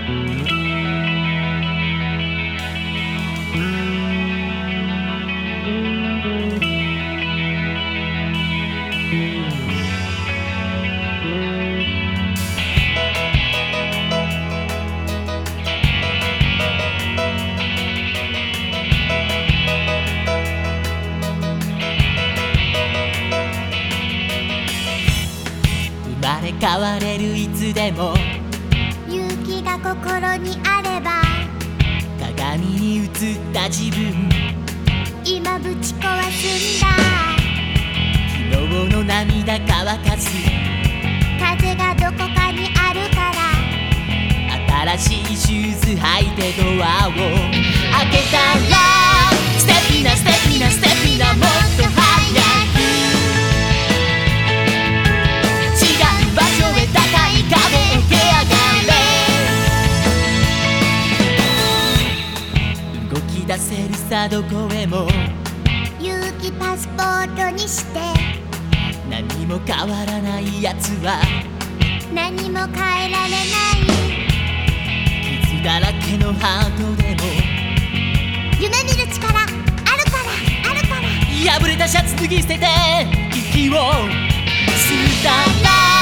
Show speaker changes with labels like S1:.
S1: 生まれ変われるいつでも
S2: 勇気が心にあれば
S1: 鏡に映った自分
S2: 今ぶち壊すんだ。
S1: 昨日の涙乾かす
S2: 風がどこかにあるから
S1: 新しいシューズ履いてドアを開けたらステピナステピナステピナもっと速く違う場所へ高い壁を蹴上がれ動き出せるさどこへも
S2: 勇気パスポートにして
S1: 何も変わらないやつは
S2: 何も変えられない
S1: 傷だらけのハートでも
S2: 夢見る力あるからあるから
S1: 破れたシャツ脱ぎ捨てて息を吸ったら